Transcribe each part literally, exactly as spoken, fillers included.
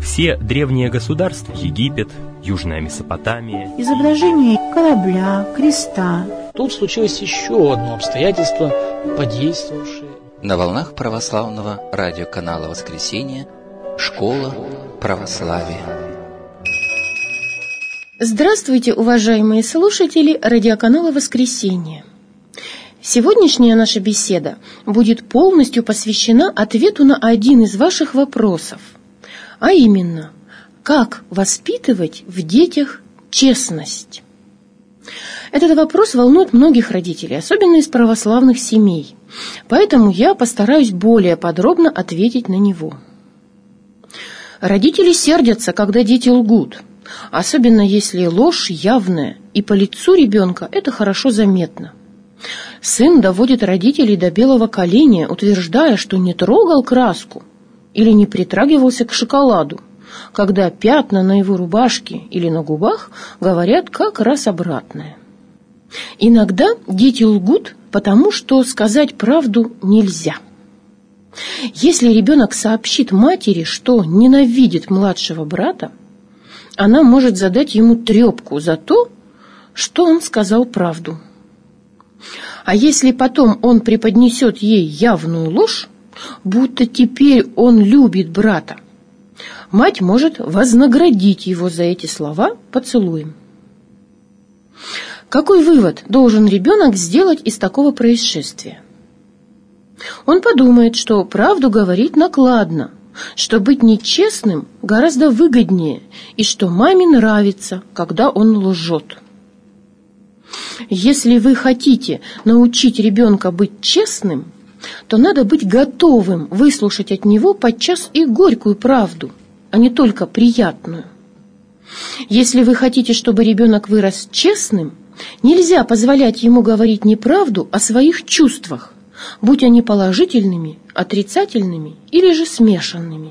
Все древние государства – Египет, Южная Месопотамия. Изображение корабля, креста. Тут случилось еще одно обстоятельство, подействовавшее. На волнах православного радиоканала «Воскресенье» «Школа православия». Здравствуйте, уважаемые слушатели радиоканала «Воскресенье». Сегодняшняя наша беседа будет полностью посвящена ответу на один из ваших вопросов, а именно, как воспитывать в детях честность? Этот вопрос волнует многих родителей, особенно из православных семей, поэтому я постараюсь более подробно ответить на него. Родители сердятся, когда дети лгут, особенно если ложь явная, и по лицу ребенка это хорошо заметно. Сын доводит родителей до белого коленя, утверждая, что не трогал краску или не притрагивался к шоколаду, когда пятна на его рубашке или на губах говорят как раз обратное. Иногда дети лгут, потому что сказать правду нельзя. Если ребенок сообщит матери, что ненавидит младшего брата, она может задать ему трепку за то, что он сказал правду. А если потом он преподнесет ей явную ложь, будто теперь он любит брата, мать может вознаградить его за эти слова поцелуем. Какой вывод должен ребенок сделать из такого происшествия? Он подумает, что правду говорить накладно, что быть нечестным гораздо выгоднее, и что маме нравится, когда он лжет. Если вы хотите научить ребенка быть честным, то надо быть готовым выслушать от него подчас и горькую правду, а не только приятную. Если вы хотите, чтобы ребенок вырос честным, нельзя позволять ему говорить неправду о своих чувствах, будь они положительными, отрицательными или же смешанными.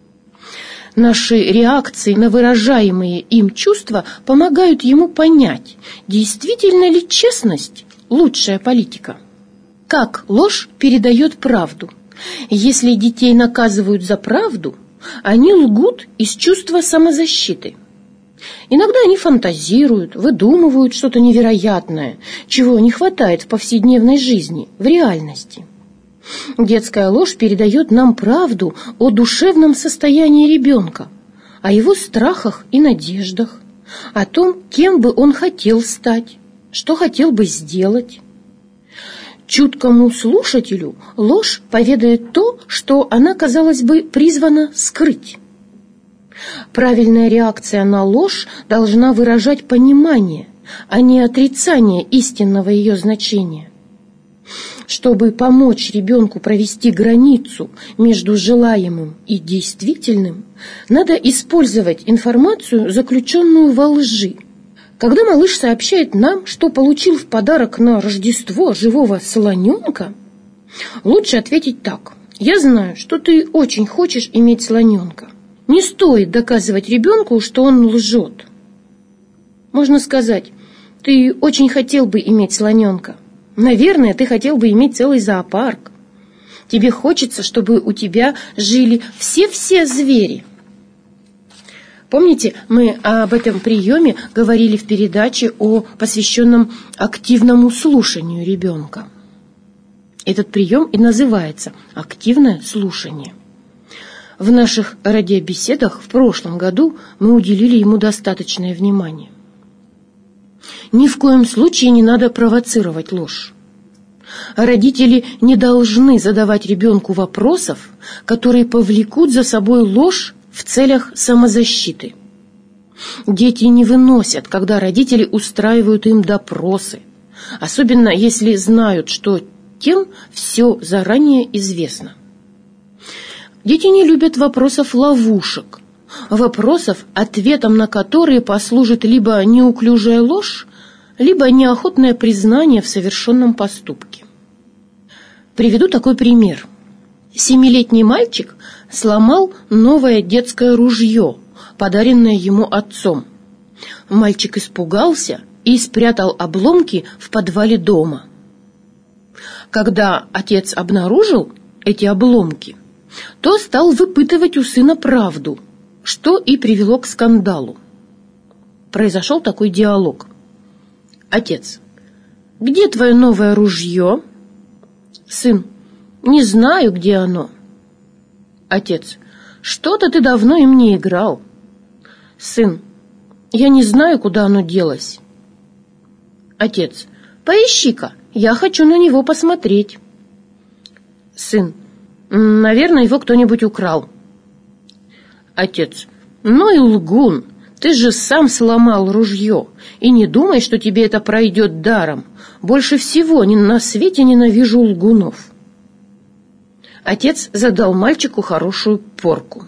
Наши реакции на выражаемые им чувства помогают ему понять, действительно ли честность – лучшая политика. Как ложь передает правду? Если детей наказывают за правду, они лгут из чувства самозащиты. Иногда они фантазируют, выдумывают что-то невероятное, чего не хватает в повседневной жизни, в реальности. Детская ложь передает нам правду о душевном состоянии ребенка, о его страхах и надеждах, о том, кем бы он хотел стать, что хотел бы сделать. Чуткому слушателю ложь поведает то, что она, казалось бы, призвана скрыть. Правильная реакция на ложь должна выражать понимание, а не отрицание истинного ее значения. Чтобы помочь ребенку провести границу между желаемым и действительным, надо использовать информацию, заключенную во лжи. Когда малыш сообщает нам, что получил в подарок на Рождество живого слоненка, лучше ответить так: «Я знаю, что ты очень хочешь иметь слоненка». Не стоит доказывать ребенку, что он лжет. Можно сказать: «Ты очень хотел бы иметь слоненка. Наверное, ты хотел бы иметь целый зоопарк. Тебе хочется, чтобы у тебя жили все-все звери». Помните, мы об этом приеме говорили в передаче о посвященном активному слушанию ребенка. Этот прием и называется «активное слушание». В наших радиобеседах в прошлом году мы уделили ему достаточное внимание. Ни в коем случае не надо провоцировать ложь. Родители не должны задавать ребенку вопросов, которые повлекут за собой ложь в целях самозащиты. Дети не выносят, когда родители устраивают им допросы, особенно если знают, что тем все заранее известно. Дети не любят вопросов-ловушек, вопросов, ответом на которые послужит либо неуклюжая ложь, либо неохотное признание в совершенном поступке. Приведу такой пример. Семилетний мальчик сломал новое детское ружье, подаренное ему отцом. Мальчик испугался и спрятал обломки в подвале дома. Когда отец обнаружил эти обломки, то стал выпытывать у сына правду, что и привело к скандалу. Произошел такой диалог. Отец: где твое новое ружье? Сын: не знаю, где оно. Отец: что-то ты давно им не играл. Сын: я не знаю, куда оно делось. Отец: поищи-ка, я хочу на него посмотреть. Сын: наверное, его кто-нибудь украл. Отец: ну и лгун, ты же сам сломал ружье, и не думай, что тебе это пройдет даром. Больше всего на свете ненавижу лгунов. Отец задал мальчику хорошую порку.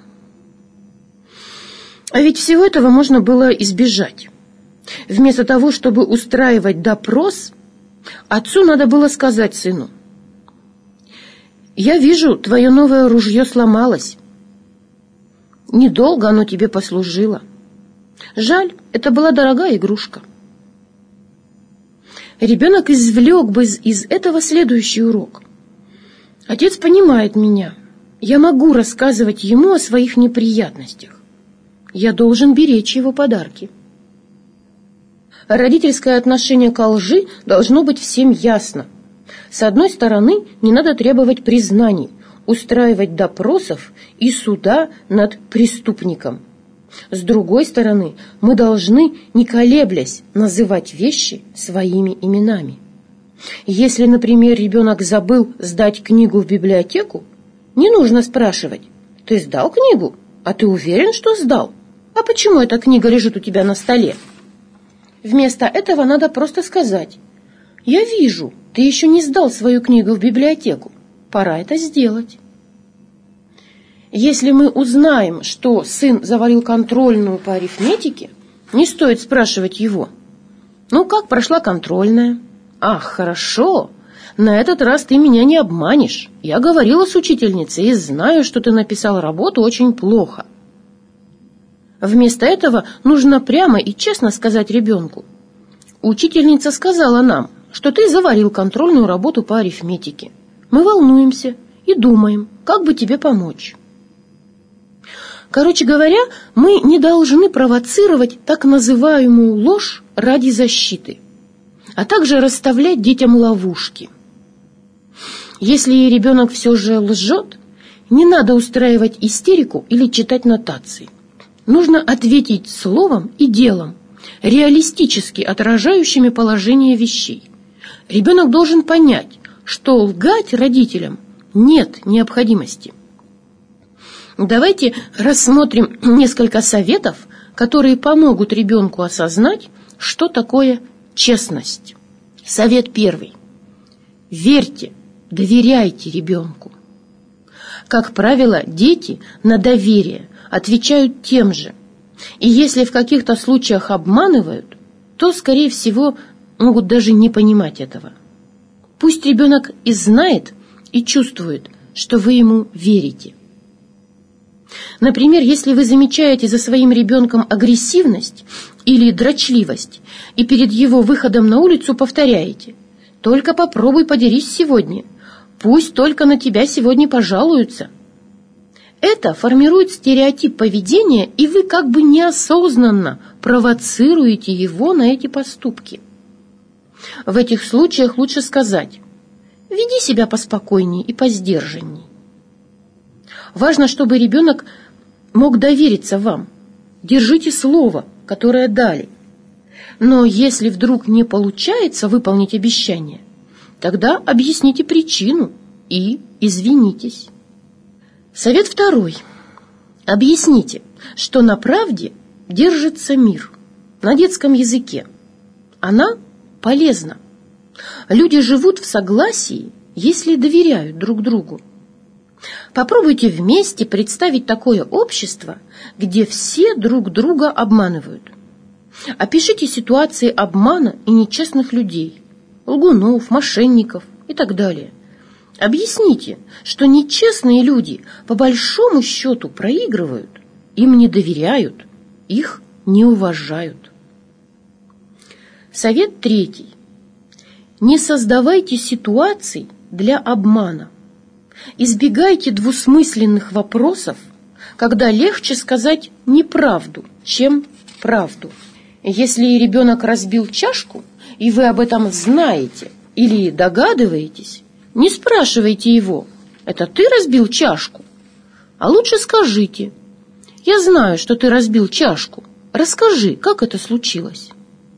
А ведь всего этого можно было избежать. Вместо того, чтобы устраивать допрос, отцу надо было сказать сыну: я вижу, твое новое ружье сломалось. Недолго оно тебе послужило. Жаль, это была дорогая игрушка. Ребенок извлек бы из, из этого следующий урок. Отец понимает меня. Я могу рассказывать ему о своих неприятностях. Я должен беречь его подарки. Родительское отношение к лжи должно быть всем ясно. С одной стороны, не надо требовать признаний, устраивать допросов и суда над преступником. С другой стороны, мы должны, не колеблясь, называть вещи своими именами. Если, например, ребенок забыл сдать книгу в библиотеку, не нужно спрашивать: ты сдал книгу? А ты уверен, что сдал? А почему эта книга лежит у тебя на столе? Вместо этого надо просто сказать: я вижу, ты еще не сдал свою книгу в библиотеку. Пора это сделать. Если мы узнаем, что сын завалил контрольную по арифметике, не стоит спрашивать его: ну, как прошла контрольная? Ах, хорошо, на этот раз ты меня не обманешь. Я говорила с учительницей и знаю, что ты написал работу очень плохо. Вместо этого нужно прямо и честно сказать ребенку: учительница сказала нам, что ты завалил контрольную работу по арифметике. Мы волнуемся и думаем, как бы тебе помочь. Короче говоря, мы не должны провоцировать так называемую ложь ради защиты, а также расставлять детям ловушки. Если ребенок все же лжет, не надо устраивать истерику или читать нотации. Нужно ответить словом и делом, реалистически отражающими положение вещей. Ребенок должен понять, что лгать родителям нет необходимости. Давайте рассмотрим несколько советов, которые помогут ребенку осознать, что такое честность. Совет первый. Верьте, доверяйте ребенку. Как правило, дети на доверие отвечают тем же. И если в каких-то случаях обманывают, то, скорее всего, могут даже не понимать этого. Пусть ребенок и знает, и чувствует, что вы ему верите. Например, если вы замечаете за своим ребенком агрессивность или дрочливость, и перед его выходом на улицу повторяете: «Только попробуй подерись сегодня, пусть только на тебя сегодня пожалуются». Это формирует стереотип поведения, и вы как бы неосознанно провоцируете его на эти поступки. В этих случаях лучше сказать: веди себя поспокойнее и посдержанней. Важно, чтобы ребенок мог довериться вам. Держите слово, которое дали. Но если вдруг не получается выполнить обещание, тогда объясните причину и извинитесь. Совет второй. Объясните, что на правде держится мир, на детском языке. Она полезна. Люди живут в согласии, если доверяют друг другу. Попробуйте вместе представить такое общество, где все друг друга обманывают. Опишите ситуации обмана и нечестных людей, лгунов, мошенников и так далее. Объясните, что нечестные люди по большому счету проигрывают, им не доверяют, их не уважают. Совет третий. Не создавайте ситуаций для обмана. Избегайте двусмысленных вопросов, когда легче сказать неправду, чем правду. Если ребенок разбил чашку, и вы об этом знаете или догадываетесь, не спрашивайте его: «Это ты разбил чашку?» А лучше скажите: «Я знаю, что ты разбил чашку. Расскажи, как это случилось?»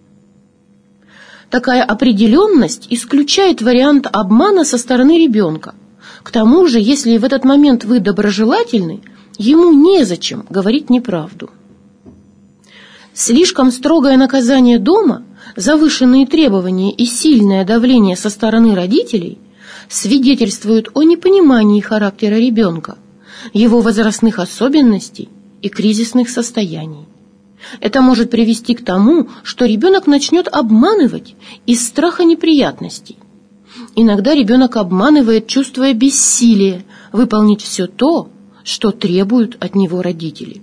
Такая определенность исключает вариант обмана со стороны ребенка. К тому же, если в этот момент вы доброжелательны, ему незачем говорить неправду. Слишком строгое наказание дома, завышенные требования и сильное давление со стороны родителей свидетельствуют о непонимании характера ребенка, его возрастных особенностей и кризисных состояний. Это может привести к тому, что ребенок начнет обманывать из страха неприятностей. Иногда ребенок обманывает, чувствуя бессилие выполнить все то, что требуют от него родители.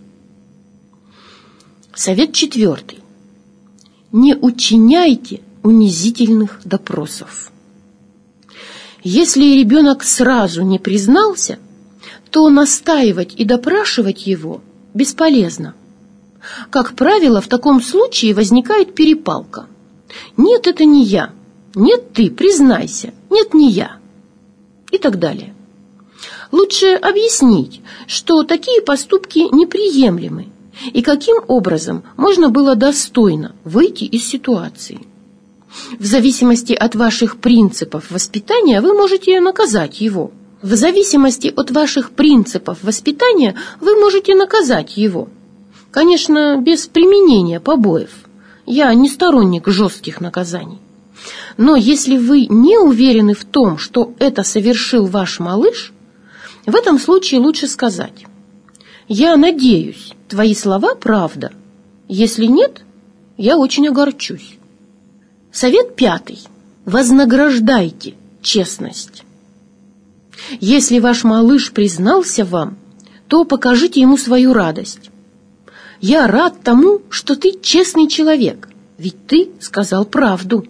Совет четвертый. Не учиняйте унизительных допросов. Если ребенок сразу не признался, то настаивать и допрашивать его бесполезно. Как правило, в таком случае возникает перепалка. «Нет, это не я», «Нет, ты, признайся», «Нет, не я» и так далее. Лучше объяснить, что такие поступки неприемлемы и каким образом можно было достойно выйти из ситуации. В зависимости от ваших принципов воспитания вы можете наказать его. В зависимости от ваших принципов воспитания вы можете наказать его. Конечно, без применения побоев. Я не сторонник жестких наказаний. Но если вы не уверены в том, что это совершил ваш малыш, в этом случае лучше сказать: «Я надеюсь, твои слова правда. Если нет, я очень огорчусь». Совет пятый. Вознаграждайте честность. Если ваш малыш признался вам, то покажите ему свою радость. «Я рад тому, что ты честный человек, ведь ты сказал правду».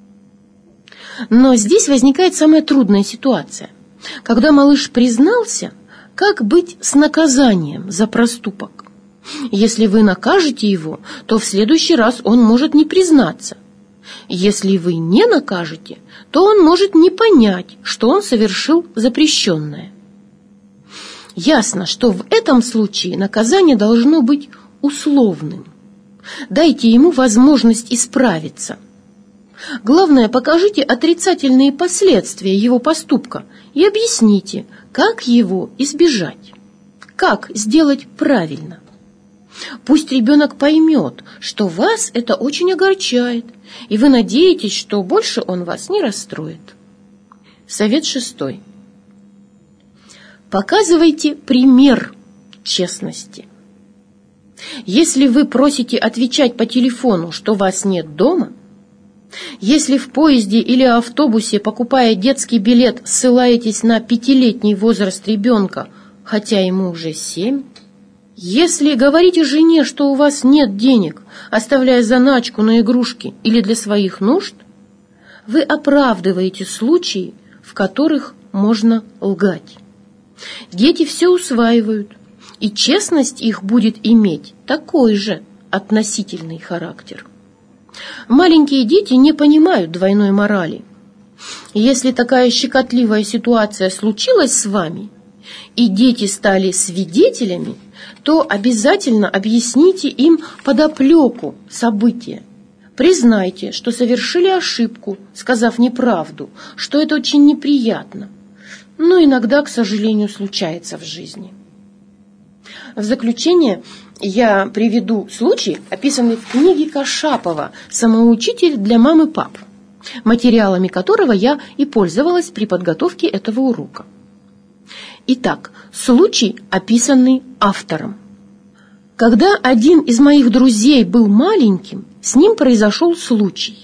Но здесь возникает самая трудная ситуация. Когда малыш признался, как быть с наказанием за проступок? Если вы накажете его, то в следующий раз он может не признаться. Если вы не накажете, то он может не понять, что он совершил запрещенное. Ясно, что в этом случае наказание должно быть условным. Дайте ему возможность исправиться. Главное, покажите отрицательные последствия его поступка и объясните, как его избежать, как сделать правильно. Пусть ребенок поймет, что вас это очень огорчает, и вы надеетесь, что больше он вас не расстроит. Совет шестой. Показывайте пример честности. Если вы просите отвечать по телефону, что вас нет дома, если в поезде или автобусе, покупая детский билет, ссылаетесь на пятилетний возраст ребенка, хотя ему уже семь, если говорите жене, что у вас нет денег, оставляя заначку на игрушки или для своих нужд, вы оправдываете случаи, в которых можно лгать. Дети все усваивают, и честность их будет иметь такой же относительный характер. Маленькие дети не понимают двойной морали. Если такая щекотливая ситуация случилась с вами, и дети стали свидетелями, то обязательно объясните им подоплеку события. Признайте, что совершили ошибку, сказав неправду, что это очень неприятно, но иногда, к сожалению, случается в жизни. В заключение я приведу случай, описанный в книге Кашапова «Самоучитель для мам и пап», материалами которого я и пользовалась при подготовке этого урока. Итак, случай, описанный автором. Когда один из моих друзей был маленьким, с ним произошел случай.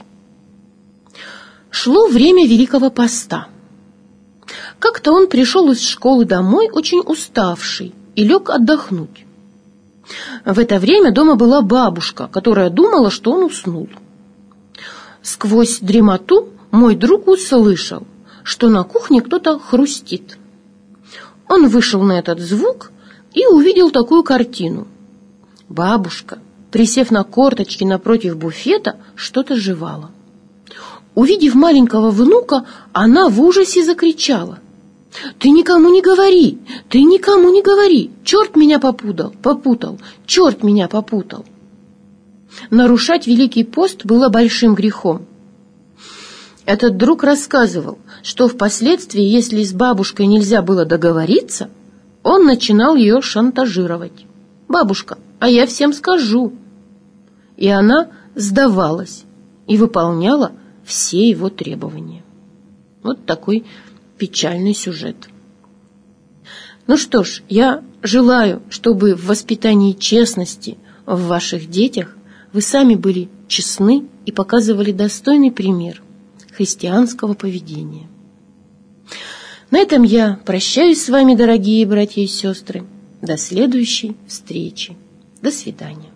Шло время Великого Поста. Как-то он пришел из школы домой очень уставший и лег отдохнуть. В это время дома была бабушка, которая думала, что он уснул. Сквозь дремоту мой друг услышал, что на кухне кто-то хрустит. Он вышел на этот звук и увидел такую картину. Бабушка, присев на корточки напротив буфета, что-то жевала. Увидев маленького внука, она в ужасе закричала: «Ты никому не говори! Ты никому не говори! Черт меня попутал, попутал! Черт меня попутал!» Нарушать Великий пост было большим грехом. Этот друг рассказывал, что впоследствии, если с бабушкой нельзя было договориться, он начинал ее шантажировать. «Бабушка, а я всем скажу!» И она сдавалась и выполняла все его требования. Вот такой печальный сюжет. Ну что ж, я желаю, чтобы в воспитании честности в ваших детях вы сами были честны и показывали достойный пример христианского поведения. На этом я прощаюсь с вами, дорогие братья и сестры. До следующей встречи. До свидания.